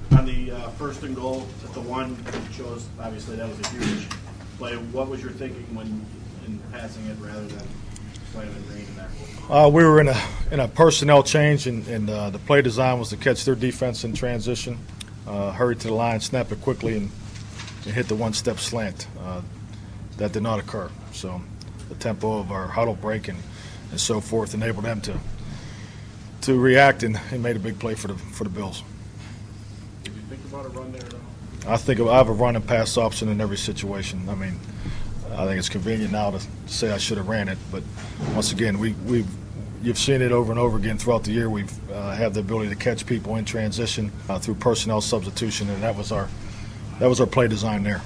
On the first and goal at the one, you chose, obviously that was a huge play. What was your thinking when in passing it rather than slamming Green in there? We were in a personnel change, and the play design was to catch their defense in transition, hurry to the line, snap it quickly, and hit the one-step slant. That did not occur. So the tempo of our huddle break and so forth enabled them to react and made a big play for the Bills. Did you think about a run there at all? I have a run and pass option in every situation. I mean, I think it's convenient now to say I should have ran it, but once again, you've seen it over and over again throughout the year. We've have the ability to catch people in transition through personnel substitution, and that was our play design there.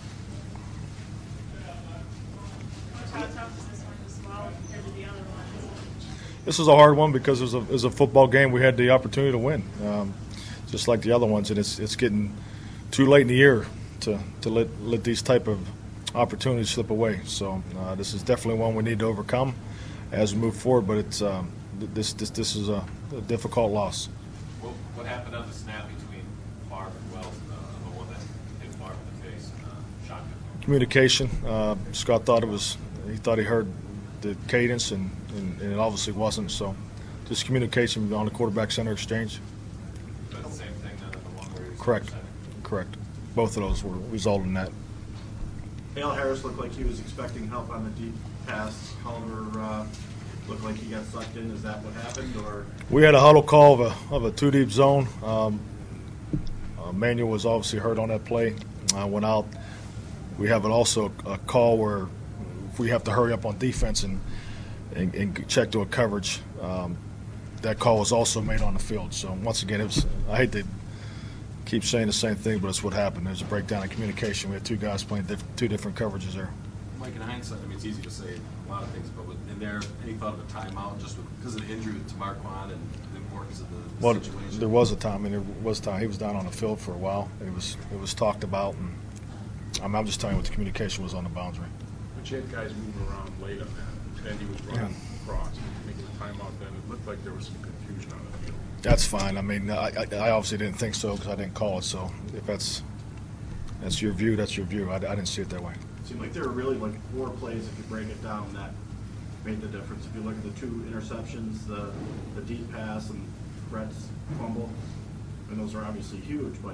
This was a hard one because it was a football game. We had the opportunity to win, just like the other ones, and it's getting too late in the year to let these type of opportunities slip away. So this is definitely one we need to overcome as we move forward. But it's this is a difficult loss. What happened on the snap between Favre and Wells, the one that hit Favre in the face and shocked him? Communication. Scott thought he thought he heard the cadence, and it obviously wasn't. So just communication on the quarterback center exchange. That's the same thing then in the one where he was Correct. Both of those were resulted in that. Hale Harris looked like he was expecting help on the deep pass. Culver looked like he got sucked in. Is that what happened? Or We had a huddle call of a two-deep zone. Manuel was obviously hurt on that play. Went out. We have also a call where if we have to hurry up on defense and check to a coverage, that call was also made on the field. So once again, I hate to keep saying the same thing, but it's what happened. There's a breakdown in communication. We had two guys playing two different coverages there. Mike, in hindsight, I mean, it's easy to say a lot of things, but in there, any thought of a timeout just because of the injury to Marquand and the importance of the situation? There was a time. I mean, there was time. He was down on the field for a while. It was talked about, and I'm just telling you what the communication was on the boundary. But you had guys moving around late on that. Then he was running across, making a timeout. Then it looked like there was some confusion on the field. That's fine. I mean, I obviously didn't think so because I didn't call it. So if that's your view, that's your view. I didn't see it that way. it seemed like there were really like 4 plays, if you break it down, that made the difference. If you look at the 2 interceptions, the deep pass and Brett's fumble, and those are obviously huge, but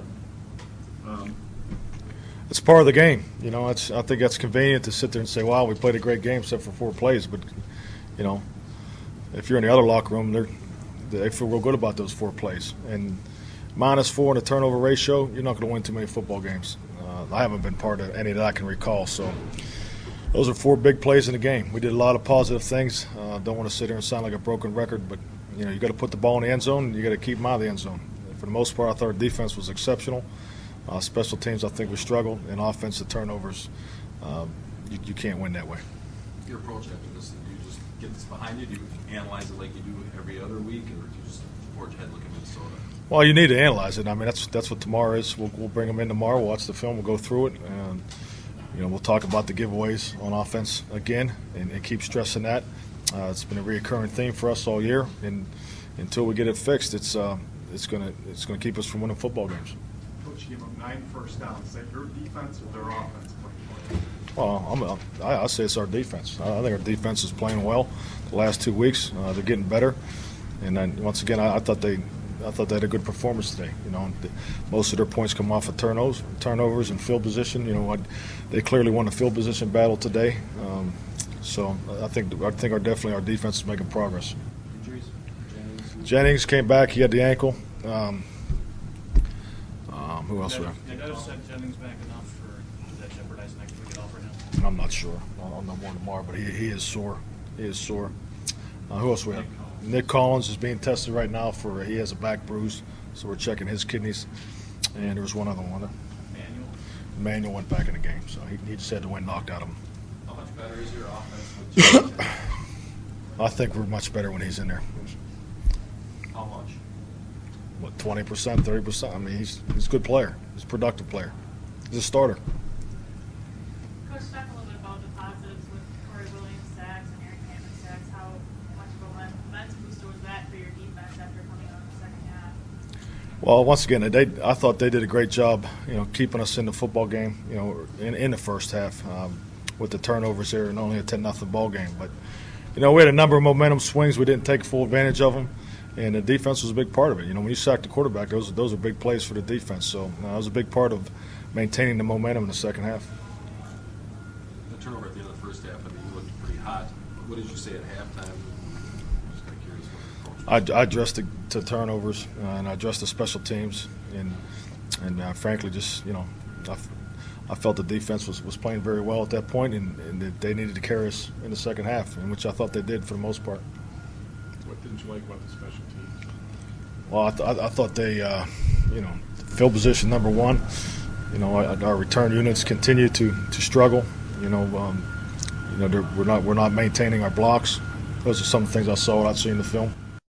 it's part of the game. You know, I think that's convenient to sit there and say, wow, we played a great game except for 4 plays. But, you know, if you're in the other locker room, they feel real good about those 4 plays. And -4 in the turnover ratio, you're not going to win too many football games. I haven't been part of any that I can recall. So those are 4 big plays in the game. We did a lot of positive things. Don't want to sit here and sound like a broken record, but, you know, you got to put the ball in the end zone and you got to keep them out of the end zone. For the most part, I thought our defense was exceptional. Special teams, I think we struggled. And offensive turnovers, you can't win that way. Your approach after this, do you just get this behind you? Do you analyze it like you do every other week, or do you just forge ahead, look at Minnesota? Well, you need to analyze it. I mean, that's what tomorrow is. We'll bring them in tomorrow. We'll watch the film. We'll go through it, and you know, we'll talk about the giveaways on offense again, and keep stressing that. It's been a recurring theme for us all year, and until we get it fixed, it's gonna keep us from winning football games. Coach gave them 9 first downs. Is that your defense or their offense playing Well, I say it's our defense. I think our defense is playing well the last 2 weeks. They're getting better, and then once again, I thought they had a good performance today. You know, most of their points come off of turnovers and field position. You know, they clearly won the field position battle today. So I think our defense is making progress. Injuries? Jennings came back. He had the ankle. Who else? They could have sent Jennings back enough for that jeopardizing next week off right now. I'm not sure. I'll know more tomorrow, but he is sore. He is sore. Who else we have? Nick Collins is being tested right now he has a back bruise, so we're checking his kidneys. And there was one other one. Manuel went back in the game, so he just had the wind knocked out of him. How much better is your offense with Jennings? I think we're much better when he's in there. How much? What, 20%, 30%? I mean, he's a good player. He's a productive player. He's a starter. Coach, talk a little bit about the positives with Corey Williams sacks and Eric Hammond sacks. How much of a momentum booster was that for your defense after coming out in the second half? Well, once again, I thought they did a great job, keeping us in the football game, in the first half with the turnovers there and only a 10-0 ball game. But, we had a number of momentum swings. We didn't take full advantage of them, and the defense was a big part of it. When you sack the quarterback, those are big plays for the defense. So that was a big part of maintaining the momentum in the second half. The turnover at the end of the first half, you looked pretty hot. What did you say at halftime? I'm just kind of curious what the coach was. I addressed the turnovers and I addressed the special teams, and frankly, just I felt the defense was playing very well at that point, and that they needed to carry us in the second half, in which I thought they did for the most part. What didn't you like about the special teams? Well, I thought they, field position number one. Our return units continue to struggle. We're not maintaining our blocks. Those are some things I saw without seeing the film.